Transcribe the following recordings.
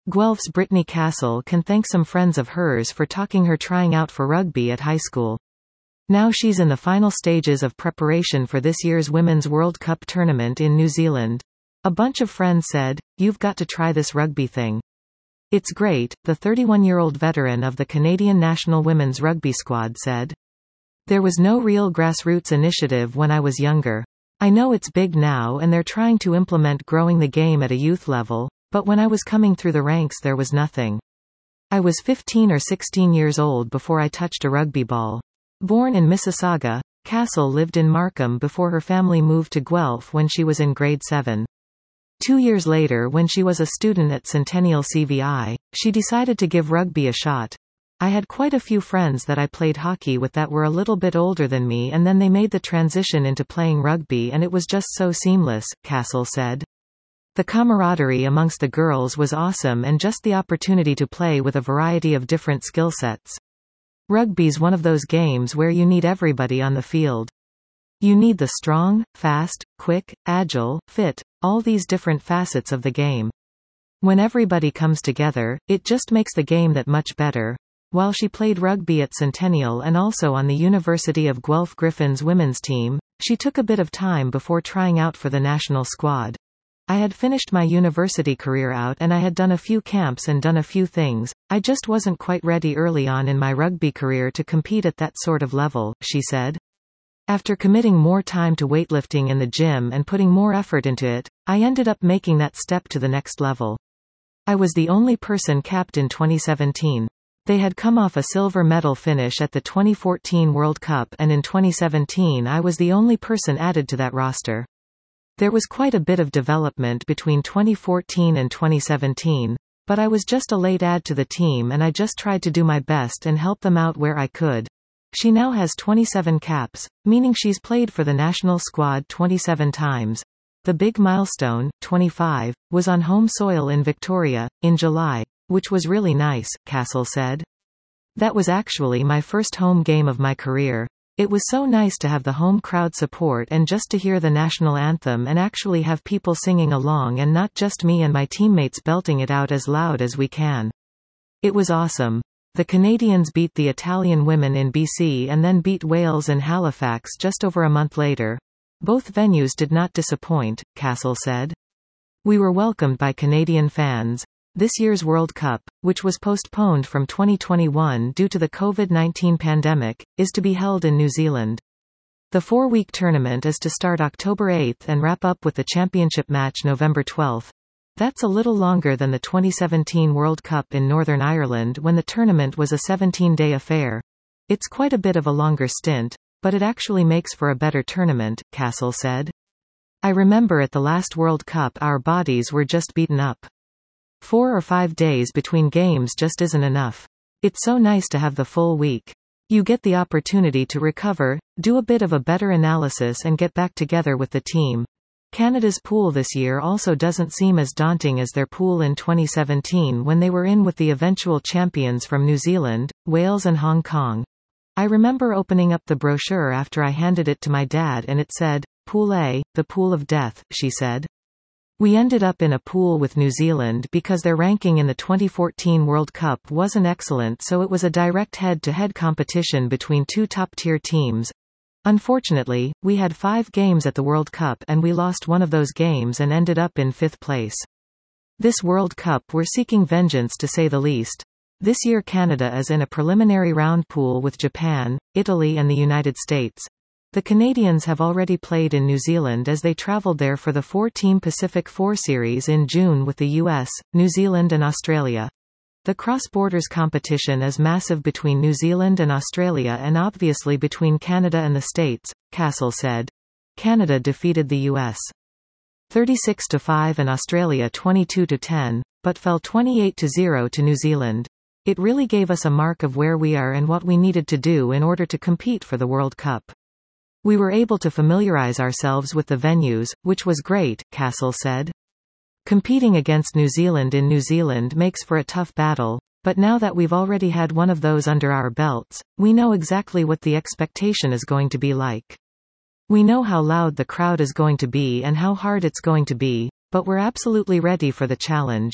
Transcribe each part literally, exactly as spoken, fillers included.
Guelph's Brittany Castle can thank some friends of hers for talking her trying out for rugby at high school. Now she's in the final stages of preparation for this year's Women's World Cup tournament in New Zealand. A bunch of friends said, "You've got to try this rugby thing. It's great," the thirty-one-year-old veteran of the Canadian national women's rugby squad said. "There was no real grassroots initiative when I was younger. I know it's big now and they're trying to implement growing the game at a youth level, but when I was coming through the ranks there was nothing. I was fifteen or sixteen years old before I touched a rugby ball." Born in Mississauga, Castle lived in Markham before her family moved to Guelph when she was in grade seven. Two years later, when she was a student at Centennial C V I, she decided to give rugby a shot. "I had quite a few friends that I played hockey with that were a little bit older than me, and then they made the transition into playing rugby and it was just so seamless," Castle said. "The camaraderie amongst the girls was awesome and just the opportunity to play with a variety of different skill sets. Rugby's one of those games where you need everybody on the field. You need the strong, fast, quick, agile, fit, all these different facets of the game. When everybody comes together, it just makes the game that much better." While she played rugby at Centennial and also on the University of Guelph Griffins women's team, she took a bit of time before trying out for the national squad. "I had finished my university career out and I had done a few camps and done a few things. I just wasn't quite ready early on in my rugby career to compete at that sort of level," she said. "After committing more time to weightlifting in the gym and putting more effort into it, I ended up making that step to the next level. I was the only person capped in twenty seventeen. They had come off a silver medal finish at the twenty fourteen World Cup and in twenty seventeen I was the only person added to that roster. There was quite a bit of development between twenty fourteen and twenty seventeen, but I was just a late add to the team and I just tried to do my best and help them out where I could." She now has twenty-seven caps, meaning she's played for the national squad twenty-seven times. The big milestone, twenty-five, was on home soil in Victoria, in July, which was really nice, Castle said. "That was actually my first home game of my career. It was so nice to have the home crowd support and just to hear the national anthem and actually have people singing along and not just me and my teammates belting it out as loud as we can. It was awesome. The Canadians beat the Italian women in B C and then beat Wales and Halifax just over a month later. Both venues did not disappoint," Castle said. "We were welcomed by Canadian fans. This year's World Cup, which was postponed from twenty twenty-one due to the COVID nineteen pandemic, is to be held in New Zealand. The four-week tournament is to start October eighth and wrap up with the championship match November twelfth. That's a little longer than the twenty seventeen World Cup in Northern Ireland when the tournament was a seventeen-day affair. It's quite a bit of a longer stint, but it actually makes for a better tournament," Castle said. "I remember at the last World Cup our bodies were just beaten up. Four or five days between games just isn't enough. It's so nice to have the full week. You get the opportunity to recover, do a bit of a better analysis and get back together with the team." Canada's pool this year also doesn't seem as daunting as their pool in twenty seventeen when they were in with the eventual champions from New Zealand, Wales and Hong Kong. "I remember opening up the brochure after I handed it to my dad and it said, 'Pool A, the pool of death,'" she said. "We ended up in a pool with New Zealand because their ranking in the twenty fourteen World Cup wasn't excellent, so it was a direct head-to-head competition between two top-tier teams. Unfortunately, we had five games at the World Cup and we lost one of those games and ended up in fifth place. This World Cup we're seeking vengeance to say the least. This year Canada is in a preliminary round pool with Japan, Italy and the United States. The Canadians have already played in New Zealand as they travelled there for the four-team Pacific Four Series in June with the U S, New Zealand and Australia. The cross-borders competition is massive between New Zealand and Australia and obviously between Canada and the States," Castle said. Canada defeated the U S thirty-six to five and Australia twenty-two to ten, but fell twenty-eight to zero to New Zealand. "It really gave us a mark of where we are and what we needed to do in order to compete for the World Cup. We were able to familiarize ourselves with the venues, which was great," Castle said. "Competing against New Zealand in New Zealand makes for a tough battle, but now that we've already had one of those under our belts, we know exactly what the expectation is going to be like. We know how loud the crowd is going to be and how hard it's going to be, but we're absolutely ready for the challenge.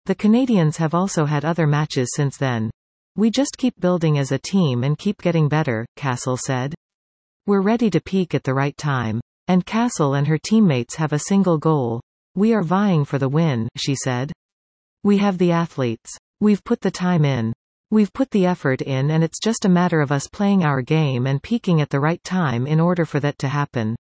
The Canadians have also had other matches since then. We just keep building as a team and keep getting better, Castle said. We're ready to peak at the right time. And Castle and her teammates have a single goal. We are vying for the win, she said. We have the athletes. We've put the time in. We've put the effort in, and it's just a matter of us playing our game and peaking at the right time in order for that to happen.